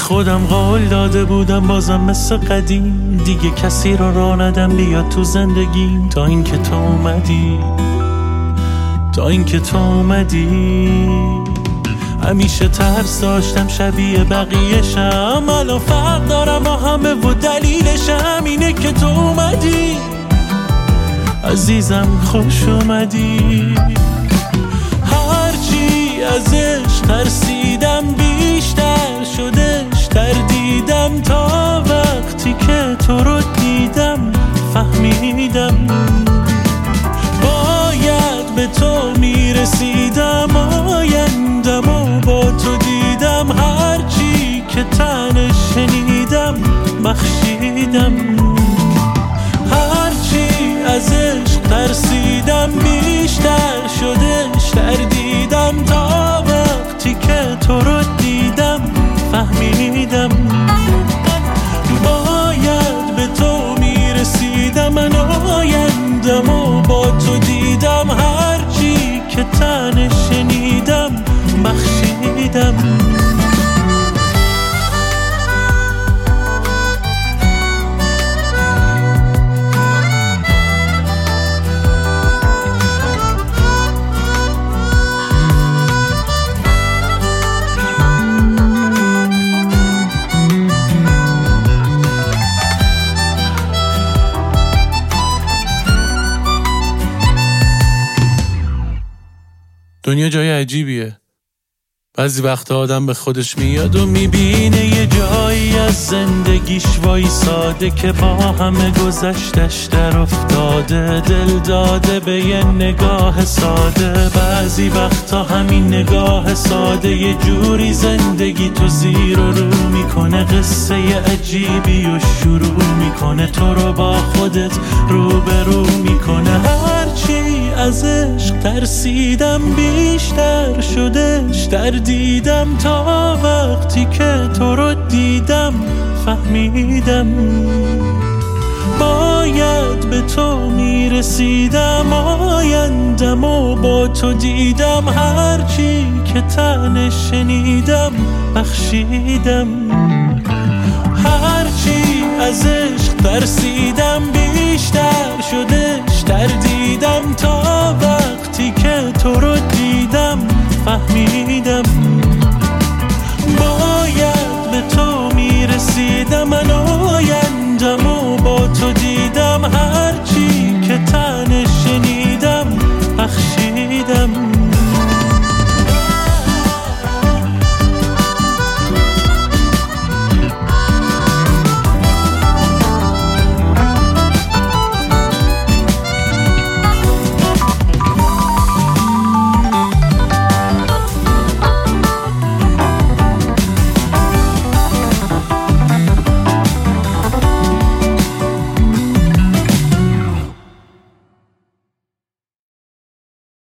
خودم قول داده بودم بازم مثل قدیم دیگه کسی رو راه ندم بیاد تو زندگیم تا اینکه تو اومدی، تا اینکه تو اومدی. همیشه ترس داشتم شبیه بقیه‌شم، الان فرق دارم با همه و دلیلشم اینه که تو اومدی عزیزم، خوش اومدی. هرچی ازش ترسیدم بیشتر شدش تردیدم تا وقتی که تو رو دیدم فهمیدم باید به تو میرسیدم، آیندم و با تو دیدم، هرچی که تنش شنیدم بخشیدم. هرچی ازش ترسیدم بیشتر شدش تردیدم تا وقتی که تو رو دیدم فهمیدم باید به تو میرسیدم، من آیندم و با تو دیدم، هرچی که تنش شنیدم بخشیدم. دنیا جای عجیبیه، بعضی وقتا آدم به خودش میاد و میبینه یه جایی از زندگیش وایساده که با همه گذشتش در افتاده، دل داده به یه نگاه ساده. بعضی وقتا همین نگاه ساده یه جوری زندگی تو زیر و رو میکنه، قصه عجیبی و شروع میکنه، تو رو با خودت روبرو میکنه. هرچی از عشق ترسیدم بیشتر شدش تردیدم تا وقتی که تو رو دیدم فهمیدم باید به تو میرسیدم، آیندم و با تو دیدم، هرچی که تنش شنیدم بخشیدم. هرچی از عشق ترسیدم